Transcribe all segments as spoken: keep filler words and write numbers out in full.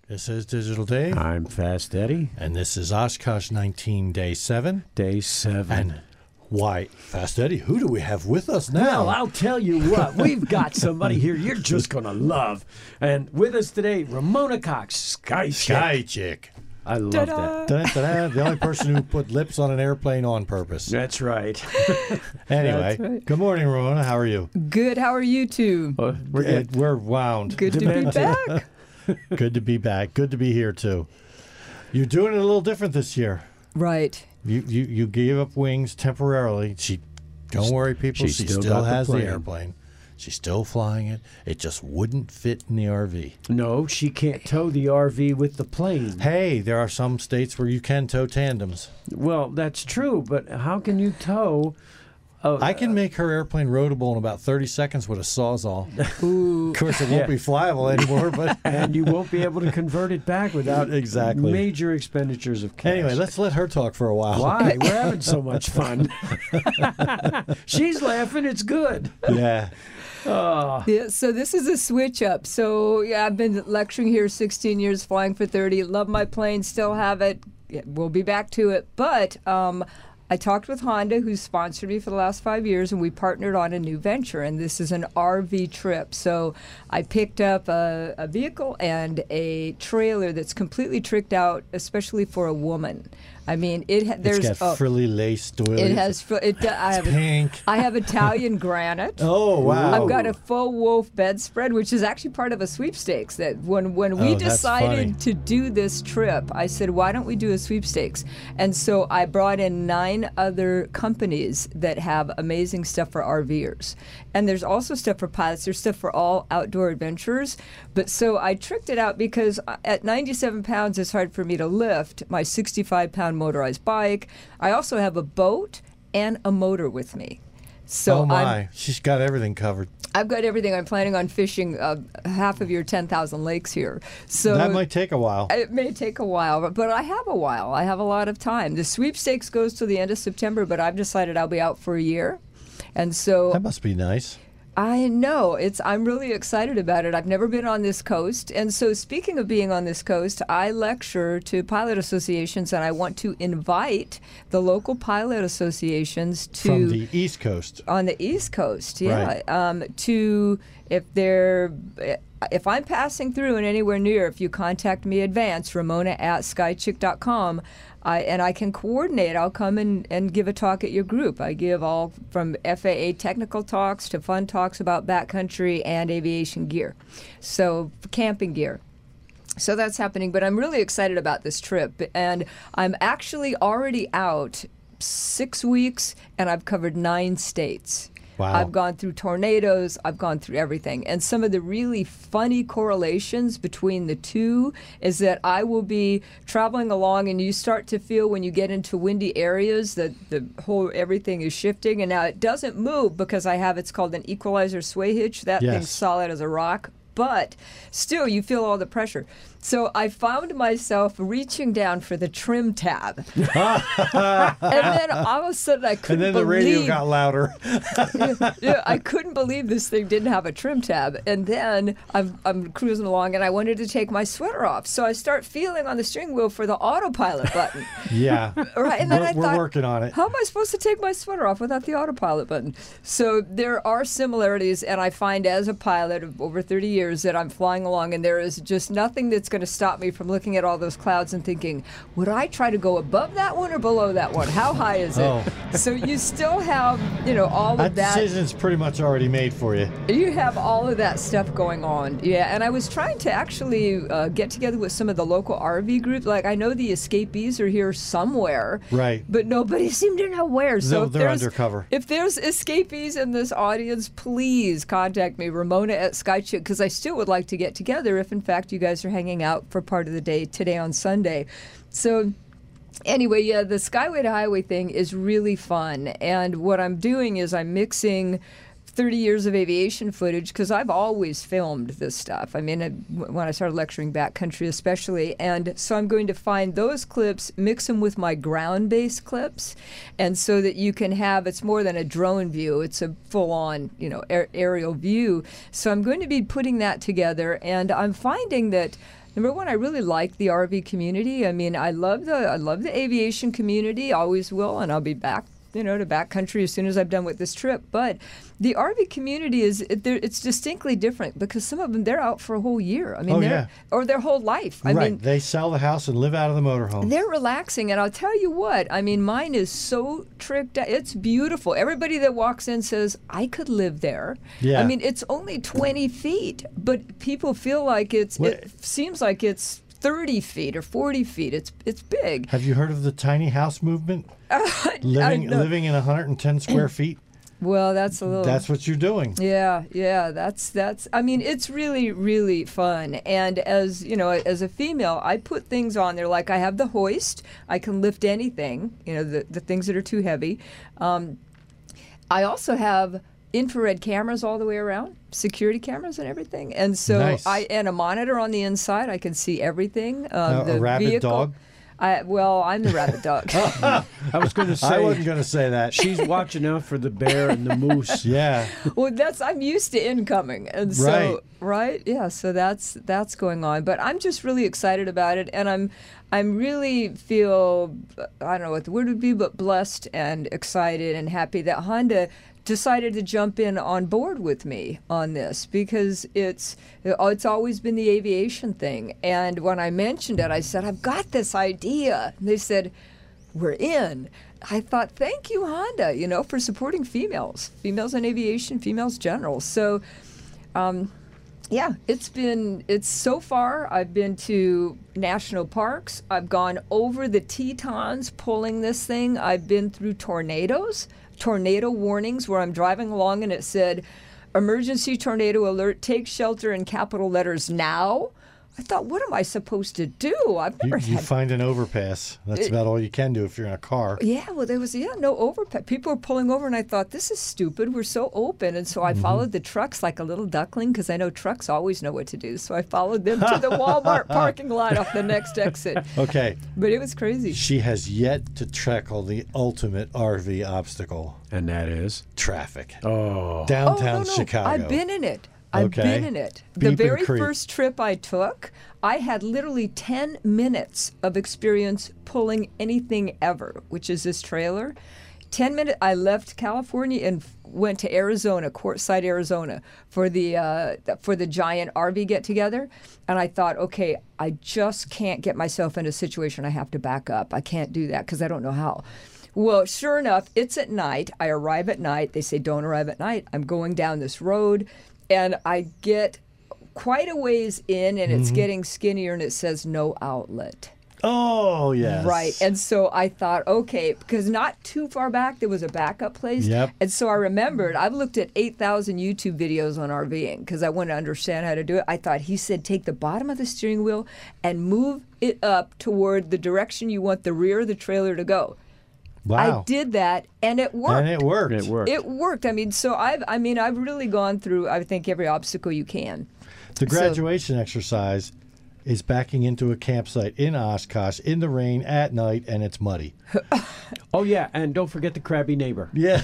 This is Digital Dave. I'm Fast Eddie. And this is Oshkosh nineteen, day seven. Day seven. And why, Fast Eddie, who do we have with us now? Well, I'll tell you what. We've got somebody here you're just going to love. And with us today, Ramona Cox, Sky Chick. Sky Chick. I love Ta-da. that. Da-da-da, the only person who put lips on an airplane on purpose. That's right. Anyway, That's right. Good morning, Ramona. How are you? Good. How are you two? Uh, We're, good. We're wound. Good to be Demented. back. Good to be back. Good to be here, too. You're doing it a little different this year. Right. You you, you gave up wings temporarily. She, don't worry, people. She She still still, got the has the, plane. airplane. She's still flying it. It just wouldn't fit in the R V. No, she can't tow the R V with the plane. Hey, there are some states where you can tow tandems. Well, that's true, but how can you tow? Uh, I can make her airplane roadable in about thirty seconds with a Sawzall. Ooh. Of course, it won't Yeah. be flyable anymore, but and you won't be able to convert it back without Exactly. major expenditures of cash. anyway, let's let her talk for a while. Why? We're having so much fun. She's laughing. It's good. Yeah. Oh, Yeah, so this is a switch up. So yeah, I've been lecturing here sixteen years, flying for thirty. Love my plane, still have it. Yeah, we'll be back to it. But um, I talked with Honda, who's sponsored me for the last five years, and we partnered on a new venture. And this is an R V trip. So I picked up a, a vehicle and a trailer that's completely tricked out, especially for a woman. I mean, it ha- there's It's got oh, frilly lace doilies. it has fr- it. I have pink. I have Italian granite. Oh, wow. I've got a faux wolf bedspread, which is actually part of a sweepstakes. That when when we Oh, that's funny. decided to do this trip, I said, why don't we do a sweepstakes? And so I brought in nine other companies that have amazing stuff for RVers. And there's also stuff for pilots. There's stuff for all outdoor adventurers. But so I tricked it out because at ninety-seven pounds, it's hard for me to lift my sixty-five pound motorized bike. I also have a boat and a motor with me. So oh, my. I'm, She's got everything covered. I've got everything. I'm planning on fishing uh, half of your ten thousand lakes here. So That might take a while. it may take a while, but, but I have a while. I have a lot of time. The sweepstakes goes to the end of September, but I've decided I'll be out for a year. And so That must be nice. I know it's. I'm really excited about it. I've never been on this coast, and so speaking of being on this coast, I lecture to pilot associations, and I want to invite the local pilot associations to From the East Coast. on the East Coast. Yeah, Right. um, to if they're. If I'm passing through and anywhere near, if you contact me advance, Ramona at skychick dot com, I, and I can coordinate, I'll come and, and give a talk at your group. I give all from F A A technical talks to fun talks about backcountry and aviation gear. So camping gear. So that's happening, but I'm really excited about this trip. And I'm actually already out six weeks, and I've covered nine states. Wow. I've gone through tornadoes. I've gone through everything. And some of the really funny correlations between the two is that I will be traveling along, and you start to feel when you get into windy areas that the whole everything is shifting. And now it doesn't move because I have, it's called an equalizer sway hitch. That Yes. thing's solid as a rock. But still, you feel all the pressure. So I found myself reaching down for the trim tab. And then all of a sudden, I couldn't And then the believe radio got louder. yeah, I couldn't believe this thing didn't have a trim tab. And then I'm, I'm cruising along, and I wanted to take my sweater off. So I start feeling on the steering wheel for the autopilot button. Yeah. Right, and then we're, I we're thought, working on it. how am I supposed to take my sweater off without the autopilot button? So there are similarities, and I find as a pilot of over thirty years that I'm flying along, and there is just nothing that's going to stop me from looking at all those clouds and thinking, would I try to go above that one or below that one? How high is it? Oh. So you still have, you know, all That of that. decision's pretty much already made for you. You have all of that stuff going on. Yeah, and I was trying to actually uh, get together with some of the local R V groups. Like, I know the escapees are here somewhere. Right. But nobody seemed to know where. So No, if they're there's- undercover. If there's escapees in this audience, please contact me, Ramona at Skychick, because I still would like to get together if, in fact, you guys are hanging out for part of the day today on Sunday. So anyway, yeah, the Skyway to Highway thing is really fun. And what I'm doing is I'm mixing thirty years of aviation footage, because I've always filmed this stuff. I mean, I, when I started lecturing backcountry especially. And so I'm going to find those clips, mix them with my ground-based clips, and so that you can have, it's more than a drone view, it's a full-on, you know, aer- aerial view. So I'm going to be putting that together, and I'm finding that number one, I really like the R V community. I mean, I love the I love the aviation community, always will, and I'll be back, you know, to backcountry as soon as I'm done with this trip. But the R V community is it, they're- it's distinctly different because some of them they're out for a whole year. I mean, Oh, they're yeah. or their whole life. I right. mean, They sell the house and live out of the motorhome. they're relaxing, and I'll tell you what. I mean, mine is so tricked out. It's beautiful. Everybody that walks in says, "I could live there." Yeah. I mean, it's only twenty feet, but people feel like it's. Well- it seems like it's thirty feet or forty feet. It's it's big. Have you heard of the tiny house movement? living know. living in one hundred ten square feet. Well, that's a little. That's what you're doing. Yeah, yeah, that's that's. I mean, it's really, really fun. And as you know, as a female, I put things on there like I have the hoist. I can lift anything. You know, the the things that are too heavy. Um, I also have infrared cameras all the way around, security cameras and everything. And so Nice. I and a monitor on the inside. I can see everything. Um, Uh, a the rabid vehicle, dog? I, well, I'm the rabbit dog. I was going to I say, wasn't going to say that. she's watching out for the bear and the moose. Yeah. Well, that's I'm used to incoming, and so Right. right, yeah. So that's that's going on, but I'm just really excited about it, and I'm I'm really feel I don't know what the word would be, but blessed and excited and happy that Honda decided to jump in on board with me on this because it's it's always been the aviation thing, and when I mentioned it, I said I've got this idea. And they said, we're in. I thought, thank you, Honda, you know, for supporting females, females in aviation, females general. So, um, yeah, it's been, it's so far, I've been to national parks. I've gone over the Tetons pulling this thing. I've been through tornadoes, tornado warnings where I'm driving along and it said, emergency tornado alert, take shelter in capital letters now. I thought, what am I supposed to do? I've You, never you had find an overpass. That's about all you can do if you're in a car. Yeah, well, there was yeah no overpass. People were pulling over, and I thought this is stupid. We're so open, and so I Mm-hmm. followed the trucks like a little duckling because I know trucks always know what to do. So I followed them to the Walmart parking lot off the next exit. Okay. But it was crazy. She has yet to tackle the ultimate R V obstacle: And that is? traffic. Oh. Downtown oh, no, no. Chicago. I've been in it. I've Okay. been in it. Beep The and very creep. first trip I took, I had literally ten minutes of experience pulling anything ever, which is this trailer. ten minutes, I left California and f- went to Arizona, Quartzsite, Arizona, for the uh, for the giant R V get together. And I thought, okay, I just can't get myself in a situation I have to back up. I can't do that because I don't know how. Well, sure enough, it's at night. I arrive at night. They say, don't arrive at night. I'm going down this road, and I get quite a ways in, and it's getting skinnier, and it says no outlet. Oh, yes. Right. And so I thought, okay, because not too far back, there was a backup place. Yep. And so I remembered, I've looked at eight thousand YouTube videos on RVing because I want to understand how to do it. I thought he said, take the bottom of the steering wheel and move it up toward the direction you want the rear of the trailer to go. Wow. I did that, and it worked. And it worked. It worked. It worked. I mean, so I've, I mean, I've really gone through, I think, every obstacle you can. The graduation exercise is backing into a campsite in Oshkosh in the rain at night, and it's muddy. Oh, yeah. And don't forget the crabby neighbor. Yeah.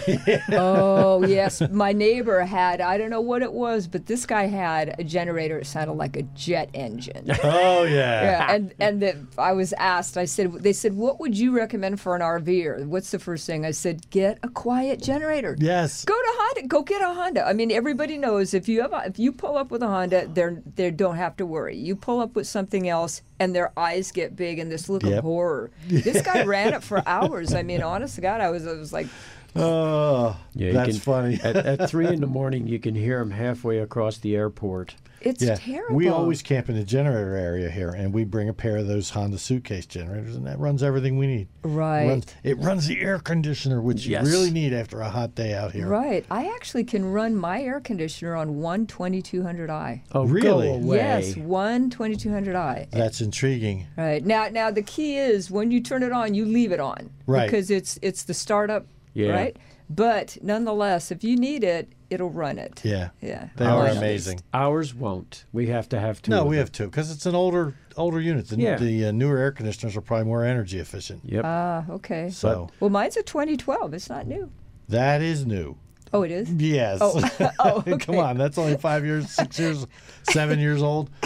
Oh, yes. My neighbor had, I don't know what it was, but this guy had a generator that sounded like a jet engine. Oh, yeah. Yeah, and and the, I was asked. I said, they said, what would you recommend for an RVer? What's the first thing? I said, get a quiet generator. Yes. Go to Honda. Go get a Honda. I mean, everybody knows if you have a, if you pull up with a Honda, they're they don't have to worry. You pull up with something else, and their eyes get big and this look Yep. of horror. This guy ran it for hours. I mean, honest to God, I was I was like, Oh, Yeah, you that's can- funny. at, at three in the morning, you can hear him halfway across the airport. it's Yeah, terrible. we always camp in the generator area here, and we bring a pair of those Honda suitcase generators, and that runs everything we need. Right. Runs, it runs the air conditioner, which Yes. you really need after a hot day out here. Right. I actually can run my air conditioner on one twenty-two hundred i. Oh, Really? Go away. Yes, one twenty-two hundred i. That's intriguing. Right. Now now the key is when you turn it on, you leave it on. Right. Because it's it's the startup, Yeah. right? But nonetheless, if you need it, it'll run it. Yeah. Yeah. They Oh, are I know. amazing. Ours won't. We have to have two. No, of we them. have two because it's an older older unit. The, Yeah. the uh, newer air conditioners are probably more energy efficient. Yep. Ah, okay. So Well, mine's a twenty twelve. It's not new. that is new. Oh, it is? Yes. Oh, oh, Come okay. on, that's only five years, six years, seven years old.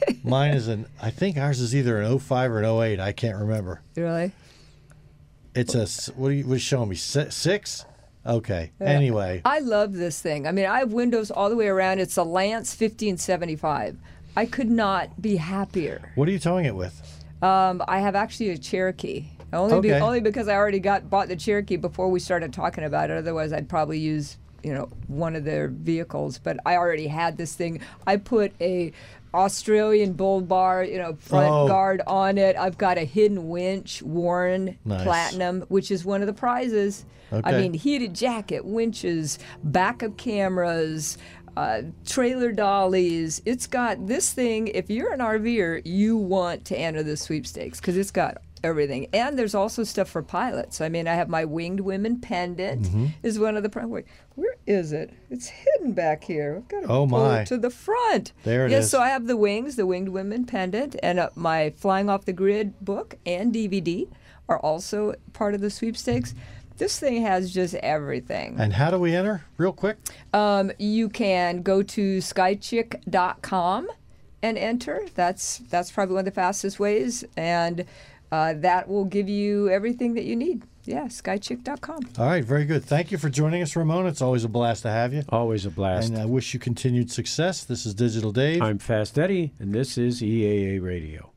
Mine is an, I think ours is either an oh five or an oh eight. I can't remember. Really? It's a, s- what are you, what are you showing me? Si- Six? Okay. Yeah. Anyway. I love this thing. I mean, I have windows all the way around. It's a Lance fifteen seventy-five. I could not be happier. What are you towing it with? Um, I have actually a Cherokee. Only, be, Okay. only because I already got bought the Cherokee before we started talking about it. Otherwise, I'd probably use you know one of their vehicles. But I already had this thing. I put a Australian Bull Bar, you know, front Oh. guard on it. I've got a hidden winch, Warren Nice. Platinum, which is one of the prizes. I Okay. mean, heated jacket, winches, backup cameras. Uh, trailer dollies. It's got this thing. If you're an RVer, you want to enter the sweepstakes because it's got everything. And there's also stuff for pilots. I mean, I have my Winged Women pendant. Mm-hmm. Is one of the. Pri- Wait, where is it? It's hidden back here. I've got to Oh, pull my. it to the front. There it yes, is. so I have the wings, the Winged Women pendant, and uh, my Flying Off the Grid book and D V D are also part of the sweepstakes. This thing has just everything. And how do we enter? Real quick. Um, you can go to skychick dot com and enter. That's that's probably one of the fastest ways, and uh, that will give you everything that you need. Yeah, skychick dot com. All right. Very good. Thank you for joining us, Ramona. It's always a blast to have you. Always a blast. And I wish you continued success. This is Digital Dave. I'm Fast Eddie, and this is E A A Radio.